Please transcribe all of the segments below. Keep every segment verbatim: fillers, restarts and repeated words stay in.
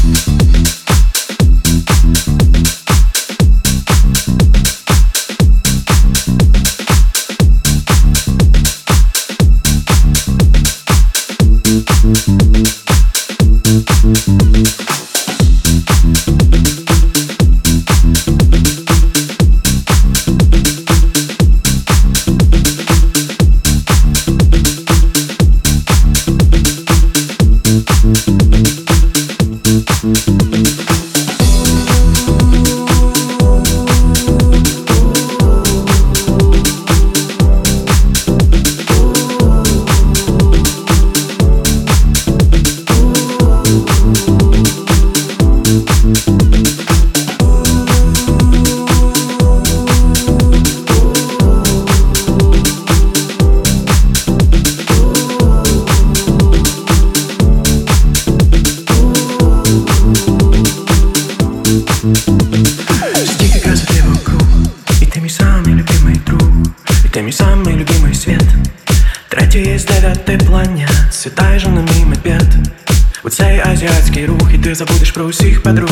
Стільки красоти вокруг, і ти мій самий любимий друг, і ти мій самий любимий світ. Третій із дев'яти планет, світай же на мій медвед. У цей азіатський рух, і ти забудеш про усіх подруг.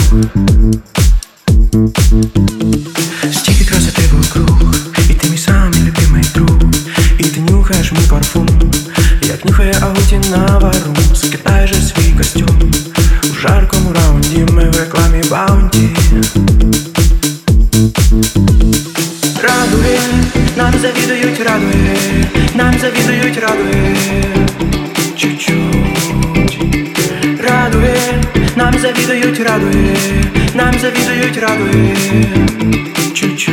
Стільки красоти вокруг, і ти мій самий любимий друг, і ти нюхаєш мій парфум, як нюхає Ауді на вару. Скидай же свій костюм, у жаркому раунді ми в рекламі Баунті. Радує, нам завідують, радує, нам завідують, радує, чуть-чуть. Радує, нам завідують, радує, нам завідують, радує, чуть-чуть.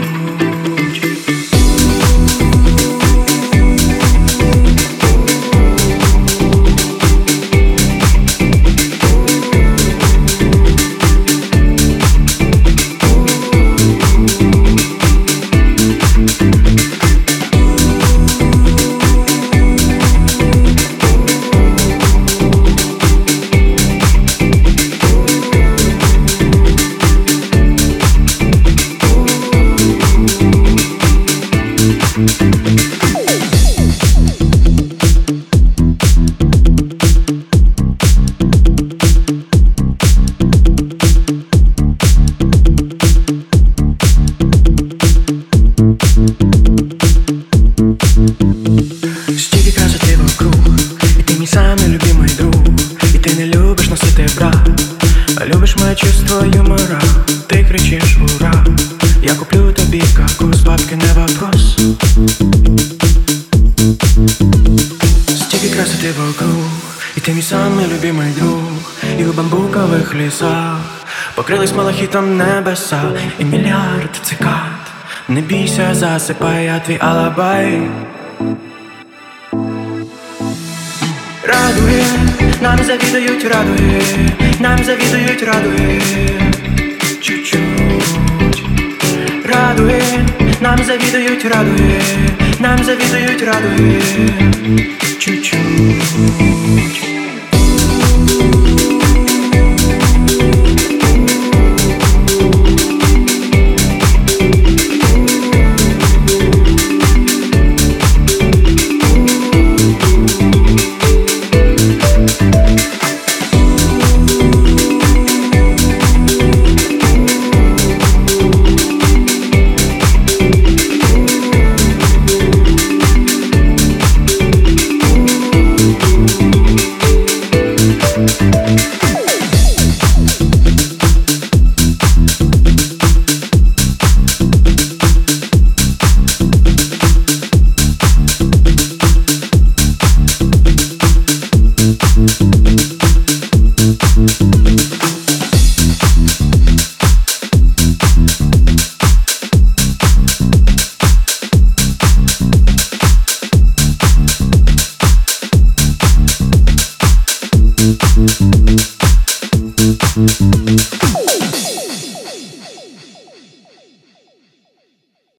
Стільки красоти вокруг, і ти мій самий любимий друг, і ти не любиш носити бра, а любиш моє чувство юмора. Ти кричиш ура, я куплю тобі каку, з бабки не вопрос. Стільки красоти вокруг, і ти мій самий любимий друг, і у бамбукових лісах покрились малахітом небеса і мільярд цикад. Не бійся, засипай, я твій алабай. Радує, нам завідують, радує, нам завідують, радує, чуть-чуть. Радує, нам завідують, радує, нам завідують, радує, чуть-чуть.